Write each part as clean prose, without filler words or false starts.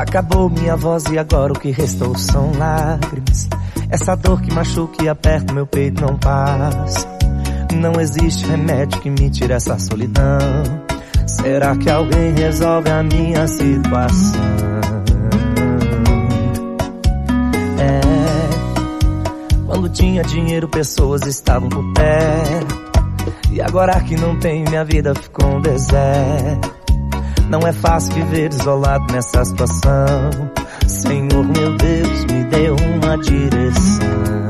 Acabou minha voz e agora o que restou são lágrimas. Essa dor que machuca e aperta meu peito não passa. Não existe remédio que me tire essa solidão. Será que alguém resolve a minha situação? Quando tinha dinheiro, pessoas estavam por perto. E agora que não tenho, minha vida ficou um deserto. Não é fácil viver isolado nessa situação. Senhor, meu Deus, me deu uma direção.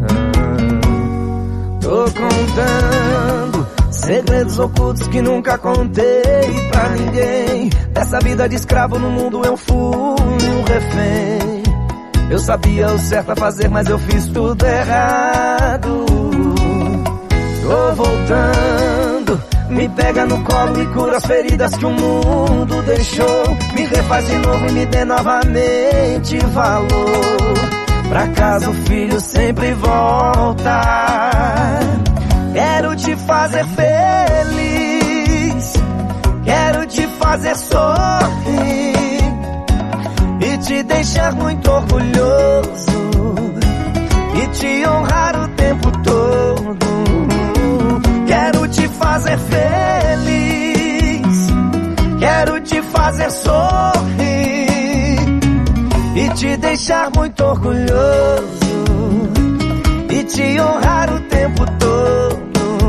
Tô contando segredos ocultos que nunca contei pra ninguém. Dessa vida de escravo no mundo eu fui um refém. Eu sabia o certo a fazer, mas eu fiz tudo errado. Tô voltando, me pega no colo e cura as feridas que o mundo deixou. Me refaz de novo e me dê novamente valor. Pra casa o filho sempre volta. Quero te fazer feliz, quero te fazer sorrir e te deixar muito orgulhoso e te honrar o tempo todo. Quero te fazer feliz, quero te fazer sorrir e te deixar muito orgulhoso e te honrar o tempo todo.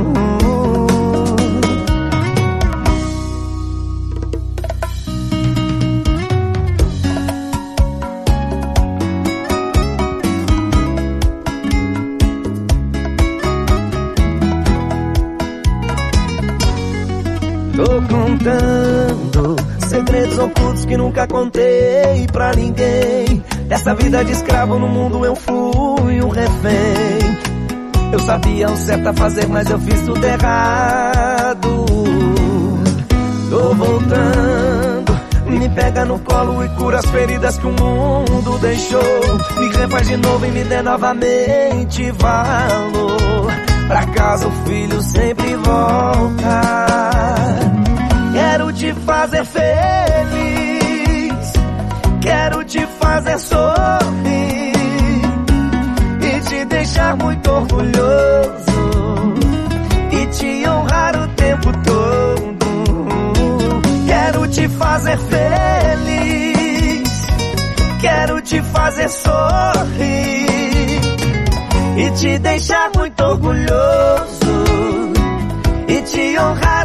Tô contando segredos ocultos que nunca contei pra ninguém. Dessa vida de escravo no mundo eu fui um refém. Eu sabia o certo a fazer, mas eu fiz tudo errado. Tô voltando, me pega no colo e cura as feridas que o mundo deixou. Me refaz de novo e me dê novamente valor. Pra casa o filho sempre volta. Quero te fazer feliz, quero te fazer sorrir e te deixar muito orgulhoso e te honrar o tempo todo. Quero te fazer feliz, quero te fazer sorrir e te deixar muito orgulhoso e te honrar